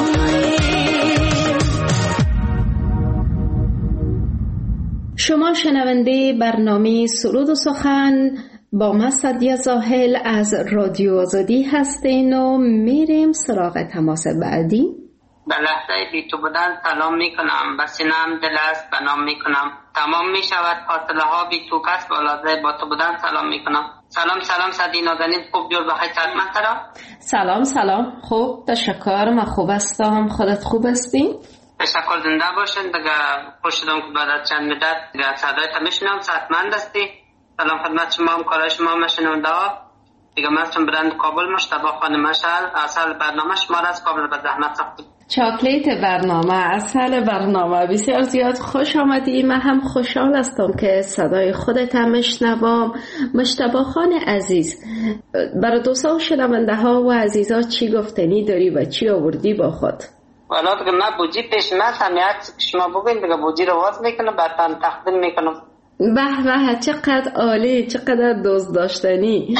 Speaker 3: شما شنونده برنامه سرود و سخن با من سعدیه زاهل از رادیو آزادی هستین و میریم سراغ تماس بعدی.
Speaker 12: در لحظه بی تو بودن سلام میکنم، به سینم دل است بنام میکنم، تمام میشود فاصله ها بی تو کس بالازه با تو بودن سلام میکنم. سلام سلام سعدی نازنین، خوب جور بخیر سلامت ترا.
Speaker 3: سلام سلام، خوب تشکر، من خوب هستم، خودت خوب هستی؟
Speaker 12: تشکر، زنده باشین. دیگه خوش شدم که بعد از چند مدت دیگه صدایت میشنم، صحتمند هستی. سلام خدمت شما هم کارای شما مشنونده ها. دیگه من اسم برند کابل مشتبه خانم مشعل، اصل برنامه شما را از کابل به زحمت ساختیم.
Speaker 3: چاکلیت برنامه، اصل برنامه، بسیار زیاد خوش آمدی. من هم خوشحال هستم که صدای خودت هم میشنوم. مشتبه خان عزیز، برای دوستا و شنونده ها و عزیزا چی گفتنی داری و چی آوردی با خود؟
Speaker 12: والا دیگه من بوجی پیش من سمیت شما بگوین، دیگه بوجی رو واز میکنم برتان تقدیم میکنم.
Speaker 3: به به، چقدر عالی، چقدر دوست داشتنی.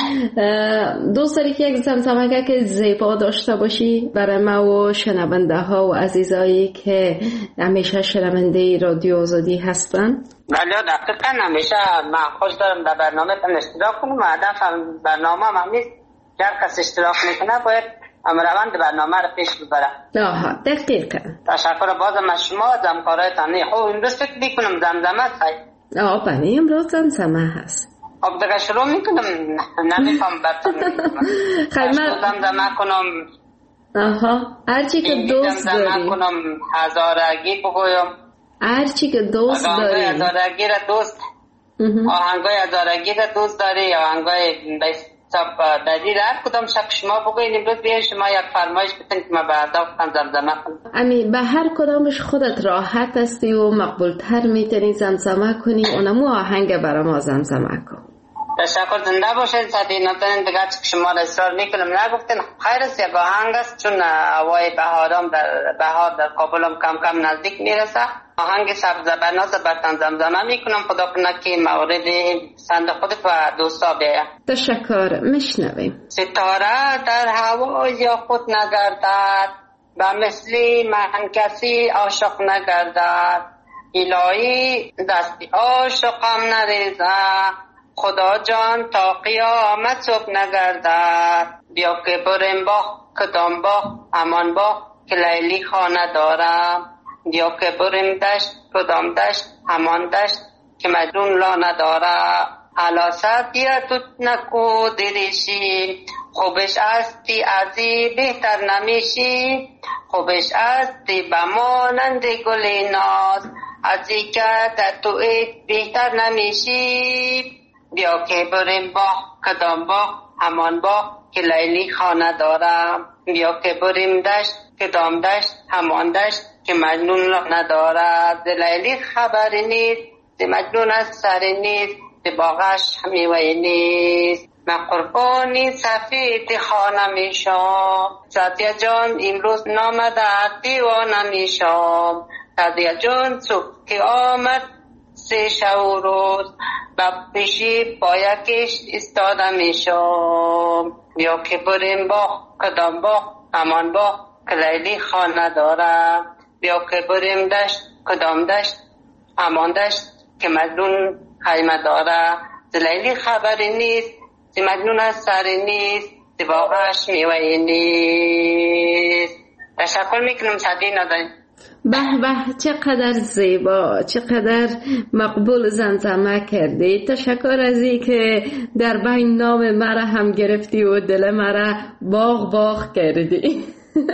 Speaker 3: دوست داری که یک زمزمه که زیبا داشته باشی برای ما و شنونده ها و عزیزایی که همیشه شنونده رادیو آزادی هستن؟
Speaker 12: بله دقیقا، همیشه من خوش دارم در برنامه تن اشتراک کنم. هدف برنامه هم نیست که هر کس اشتراک میکنه باید روند برنامه رو پیش ببره.
Speaker 3: آها دقیقا.
Speaker 12: تشکر بازم از شما از همکارایتان. خب امروز فکر میکنم زمزمه هست.
Speaker 3: آه بله امروز زمزمه هست.
Speaker 12: خب دیگه شروع میکنم، نمیفهم برتون خیلی زمزمه کنم.
Speaker 3: آها هرچی که دوست داری
Speaker 12: زمزمه کنم، هزارگی بگویم،
Speaker 3: هرچی که دوست داری.
Speaker 12: هزارگی را دوست آهنگای هزارگی را دوست داری، آهنگای سب دادی را هر کدام شک شما بگوین. امروز بیاین شما یک فرمایش بتین که ما به ارداختن زمزمه کنم.
Speaker 3: امی به هر کدامش خودت راحت هستی و مقبول تر میتونی زمزمه کنی، اونمو آهنگ برای ما زمزمه کن.
Speaker 12: تشکر، زنده باشین. سعدی نازنین دیگه که شما را اصرار میکنم نگفتین، خیر است یک آهنگ است چون هوای بهارم در بهار در کابلم کم کم نزدیک میرسه. آهنگ سبز بناز برتن زمزمه میکنم. خدا کنه که مورد پسند خودت و دوستا بیاید.
Speaker 3: تشکر، میشنویم.
Speaker 12: ستاره در هوای خود نگردد، به مثلی من کسی عاشق نگردد، الهی دستی عاشقم نریزه، خدا جان تا قیامت صبح نگردد، بیا که بریم با کدام با امان با که لیلی خانه دارم، بیا که بریم دشت کدام دشت همان دشت که مجنون لا نداره، حالا سعدیه توت نکو دریشی، خوبش استی ازی بهتر نمیشی، خوبش استی بمانند گل ناز، ازی که در توی بهتر نمیشی، بیا که بریم با کدام با همان با که لیلی خانه دارم، بیا که بریم دشت کدام دشت همان دشت که مجنون نداره، ز لیلی خبری نیست، ز مجنون از سری نیست، ز باغش میوه نیست، من قربانی سفید خانه میشم، سعدیه جان امروز نامده دیوانه میشم، سعدیه جان صبح که آمد سه شو روز با پیشی پایکش استاده میشم، بیا که بریم با کدام با همان با که لیلی خانه داره، بیا که بریم دشت کدام دشت همان دشت که مجنون خیمه داره، ز لیلی خبری نیست، ز مجنون از سری نیست، ز زیباش میوه نیست. تشکر میکنم سعدی نازنین.
Speaker 3: به به، چقدر زیبا، چقدر مقبول زمزمه کردی. تشکر از این که در بین نام مرا هم گرفتی و دل مرا باغ باغ کردی.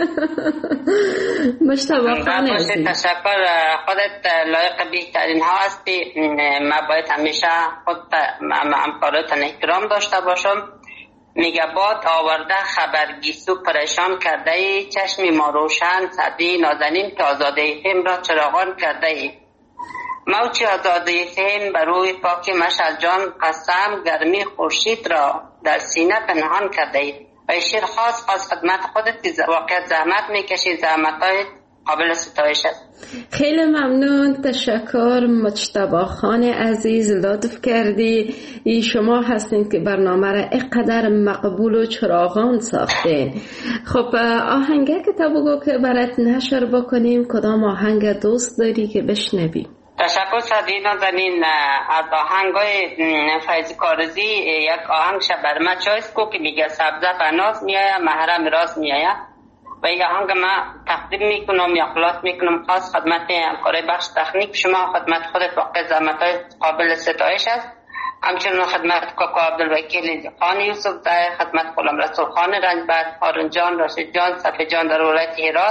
Speaker 3: مجتبی خان عزیز،
Speaker 12: تشکر. خودت لایق بهترین ها هستی. من باید همیشه خود همکاراتن احترام داشته باشم. میگه باد آورده خبرگیسو پریشان کرده ای، چشم ما روشن سعدی نازنین که آزاده فهم را چراغان ای. موج آزاده فهم بر روی پاک مشعل جان قسم گرمی خورشید را در سینه پنهان کرده ای. و شیر خاص خاص خدمت خودت که واقعا زحمت میکشی، زحمت های قابل ستایش است.
Speaker 3: خیلی ممنون، تشکر مجتبی خان عزیز، لطف کردی. ای شما هستین که برنامه را اینقدر مقبول و چراغان ساختین. خب آهنگه که تا بگو که برات نشر بکنیم، کدام آهنگ دوست داری که بشنوی؟
Speaker 12: تشکر سعدی نازنین. از آهنگای فیض کارزی یک آهنگ شبر ما چویس کو که میگه سبزه بناز میایه محرم راز میایه و این آهنگ ما تقدیم میکنم یا خلاص میکنم خاص خدمت همکار بخش تکنیک شما، خدمت خودت واقع زحمت‌های قابل ستایش است. همچنین خدمت کاکا عبدالوکیل خان یوسف زاهر، خدمت غلام رسول خان رنجبر، هارون جان، راشد جان، صفی جان در ولایت هرات،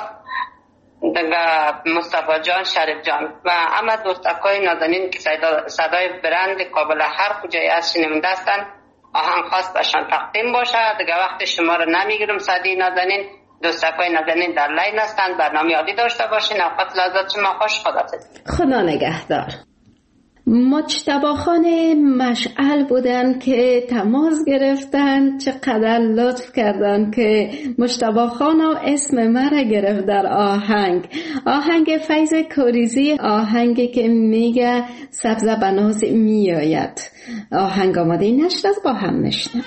Speaker 12: مصطفی جان، شریف جان و همه دوستکای نازنین که صدای برند قابل هر کجای از شنونده هستند. آهنگ خاص بهشان تقدیم باشه. دیگه وقت شما رو نمیگیرم سعدی نازنین. دوستکای نازنین در لاین هستند، برنامه عادی داشته باشین. اوقات لذت شما خوش. خدا
Speaker 3: خدا نگهدار. مجتبی خان مشعل بودن که تماس گرفتن، چقدر لطف کردن که مجتبی خان اسم مرا گرفت در آهنگ. آهنگ فیض کاریزی، آهنگی که میگه سبزه بناز میآید. آهنگ آماده نشد، با هم میشنویم.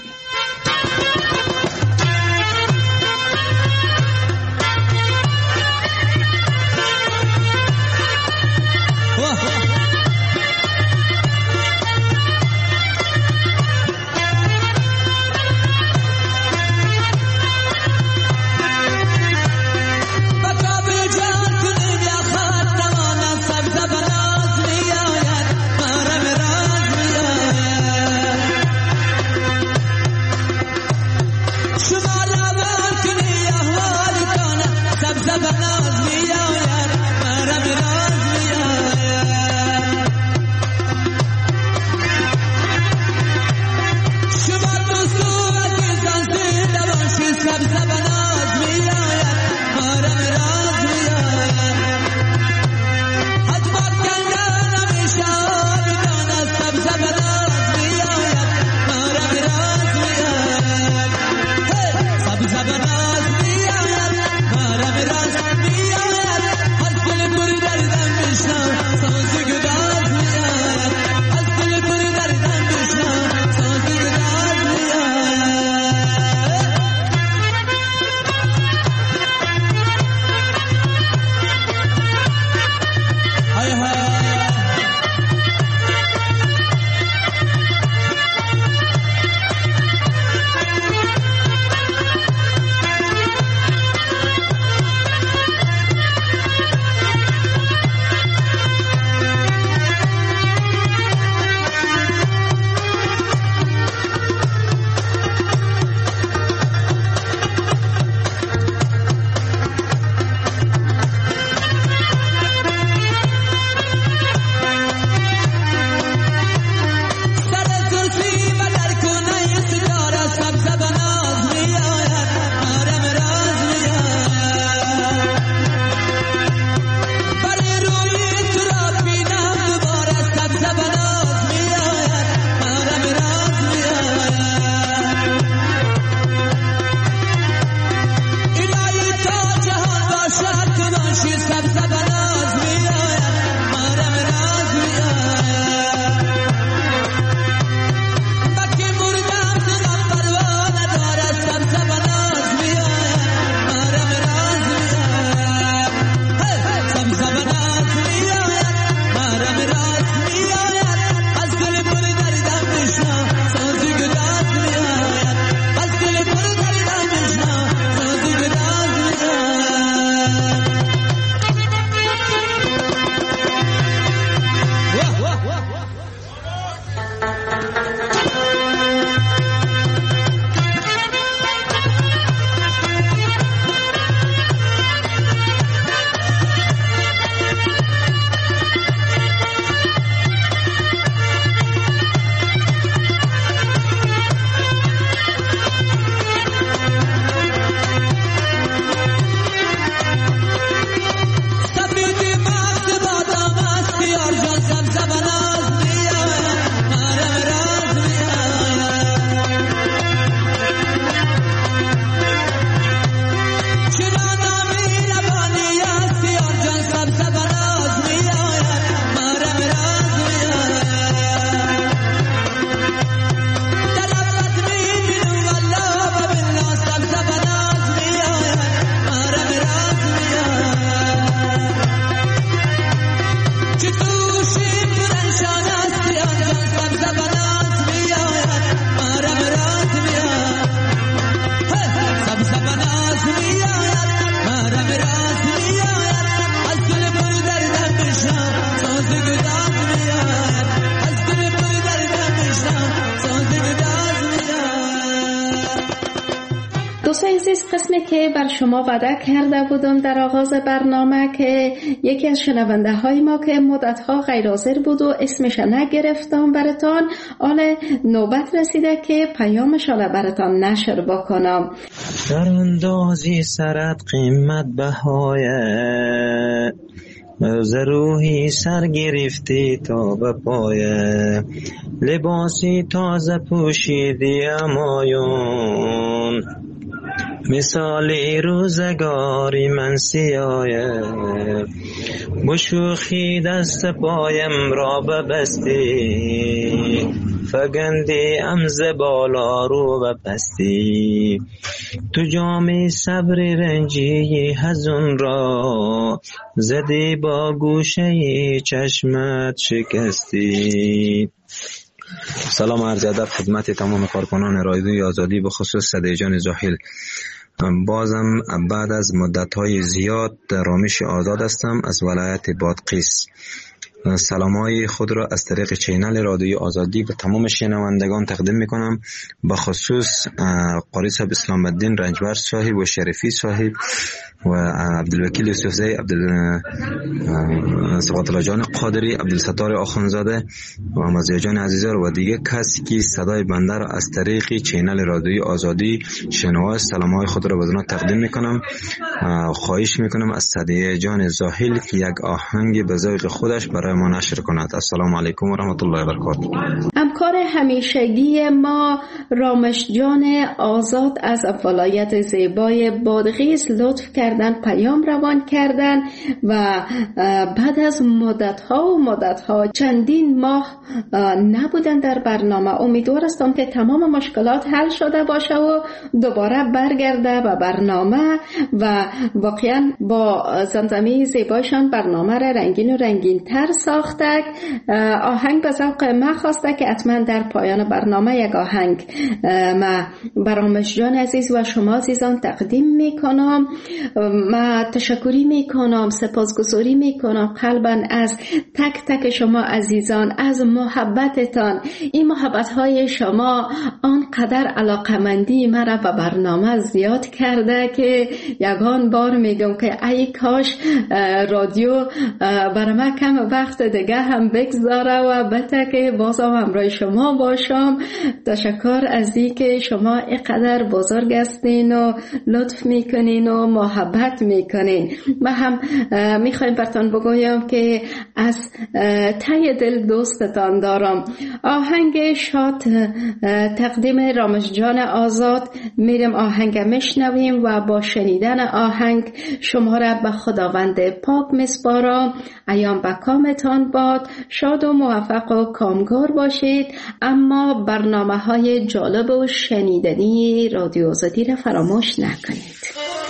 Speaker 3: دوستان عزیز، قسمی که بر شما وعده کرده بودم در آغاز برنامه که یکی از شنونده های ما که مدت ها غیر حاضر بود و اسمش نگرفتم براتان، حالا نوبت رسیده که پیامش حالا براتان نشر بکنم.
Speaker 13: در اندازی سرت قیمت بهایه، از روحی سر گرفتی تا به پایه، لباسی تازه پوشیدی امایون، مثالی روزگاری من سیایه، بشوخی دست پایم را ببستی، فگندی امز بالا رو بپستی، تو جامی صبر رنجی هزون را، زدی با گوشه چشمت شکستی. سلام عرض ادب خدمت تمام کارکنان رادیوی آزادی، به خصوص صدای جان زاحل. بازم بعد از مدت‌های زیاد رامش آزاد هستم از ولایت بادغیس. سلام‌های خود را از طریق چینل رادیوی آزادی به تمام شنوندگان تقدیم می‌کنم، به خصوص قاری صاحب اسلام الدین رنجبر صاحب و شریفی صاحب و عبدالوکیل یوسفزی، عبدال صفات الله جان قادری، عبدالستار آخونزاده و مزیه جان عزیزار و دیگه کسی که صدای بنده را از طریق چینل رادیوی آزادی شنوا سلام‌های خود را به شما تقدیم می‌کنم. خواهش می‌کنم از صدای جان زاحل که یک آهنگ به ذوق خودش برای ما نشر کند. السلام علیکم و رحمت الله و برکاته.
Speaker 3: همکار همیشگی ما رامش جان آزاد از ولایت زیبای بادغیس لطف کردن، پیام روان کردن و بعد از مدت ها و مدت ها چندین ماه نبودن در برنامه، امیدوار هستم که تمام مشکلات حل شده باشه و دوباره برگرده به برنامه و واقعا با زمزمه زیبایشان برنامه را رنگین و رنگین تر ساختک. آهنگ به ذوق ما خواسته که حتما در پایان برنامه یک آهنگ ما برامش جان عزیز و شما عزیزان تقدیم میکنم. ما تشکری میکنم، سپاسگزاری میکنم قلباً از تک تک شما عزیزان، از محبتتان. این محبت های شما آنقدر علاقمندی مرا به برنامه زیاد کرده که یگان بار میگم که ای کاش رادیو برای ما کم وقت دیگه هم بگذاره و بته که بازم همراه شما باشم. تشکر از این که شما اینقدر بزرگ هستین و لطف میکنین و محبت میکنین. ما هم میخوایم براتون بگویم که از ته دل دوستتان دارم. آهنگ شاد تقدیم رامش جان آزاد میریم آهنگ میشنویم و با شنیدن آهنگ شما را به خداوند پاک میسپارم. ایام به کامتان باد، شاد و موفق و کامگار باشید. اما برنامه های جالب و شنیدنی رادیو آزادی را فراموش نکنید.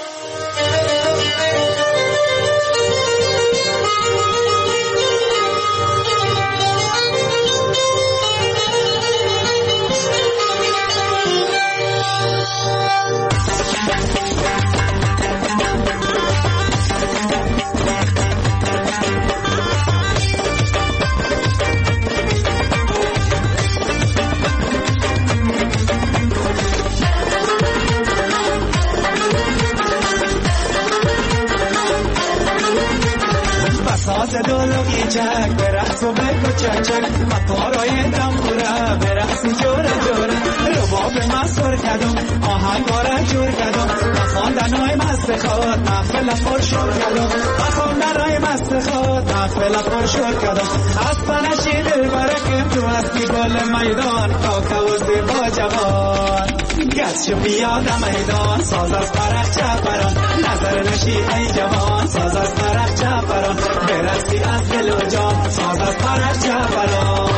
Speaker 14: چک برقص و بگو چک چک مطارای دموره برقص جوره جوره رباب مسور کدم آهنگاره جور کدم بخواندنای مست خود محفل پر شور کدم بخواندنای مست خود محفل پر شور کدم از پنشی دل برکم تو هستی گل میدان کاکا و زیبا جوان گشت بیاد میدان ساز از پرخ چپران نظر نشی ای جوان ساز از پرخ چپران برقصی از دل و جان ساز از پرخ چپران.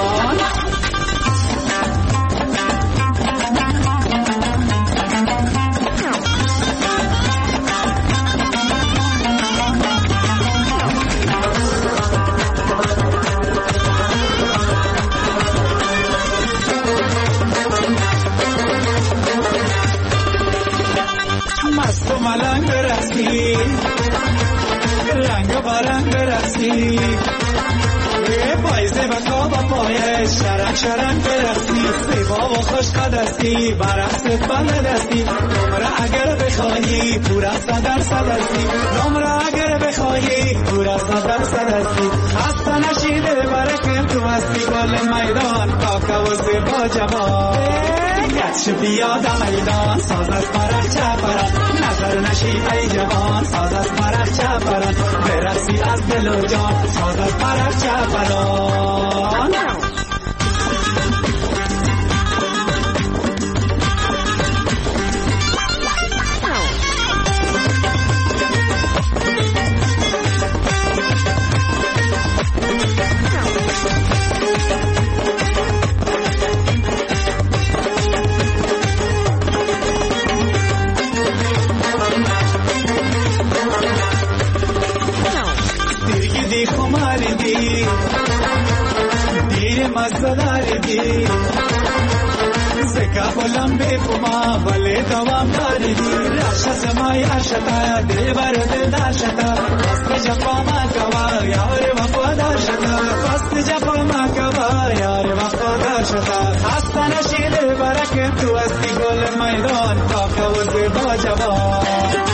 Speaker 14: مست و ملنگ برقصی رنگ و برنگ برقصی پایزه و کاب پایش شرک شرک برستی زیبا و خوش قدستی برقصت بلدستی نمره اگر بخواهی پورا صدر صدستی نمره اگر بخواهی پورا صدر صدستی خسته نشیده برکم تو هستی گل میدان کاکا و زیبا جوان گچ بیاد میدان ساز از برق چپران نظر نشی ای جوان ساز از برق چپران برقصی از دل و جان ساز از برق چپران مزداردی زکا بلم به فما بله دوام داری راشه سمای اشتا دل برد داشتا پست جفا ما کوا یار وفادار شتا پست جفا ما کوا یار وفادار شتا خسته نشیده برکت تو استی گل میدان کاکا و زیبا جوان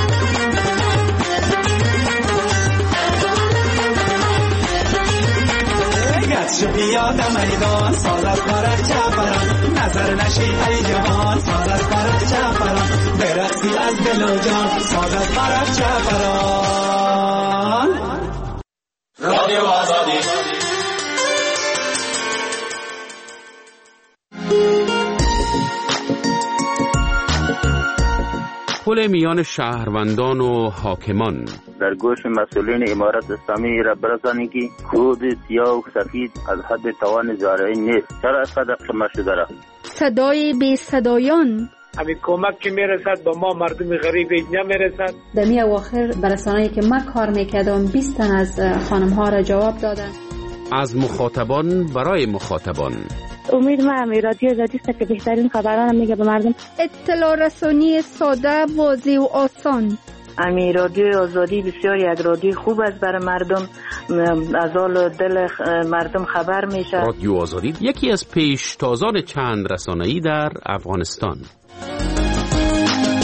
Speaker 14: بیاد میدان ساز از برق چپران نظر نشی ای جوان ساز از برق چپران برقصی از دل و جان ساز از برق چپران رادیو آزادی
Speaker 15: پل میان شهروندان و حاکمان
Speaker 16: در گوش مسئولین امارت اسلامی را برسانی که خود سیاه و سفید از حد توان زارعی نیست. چرا از قدر قمه شده را؟
Speaker 17: صدای بی صدایان
Speaker 18: همین کمک که میرسد با ما مردم غریب اینجا میرسد.
Speaker 19: در می اواخر برسانه‌ای که من کار میکردم بیست تن از خانم ها را جواب دادن.
Speaker 15: از مخاطبان برای مخاطبان
Speaker 20: امید من رادیو آزادی است که بهترین خبران میگه به مردم.
Speaker 17: اطلاع رسانی ساده، واضح و آسان.
Speaker 21: امی رادیو آزادی بسیار یک رادیو خوب است برای مردم، از حال دل مردم خبر میشه.
Speaker 15: رادیو آزادی یکی از پیشتازان چند رسانه‌ای در افغانستان.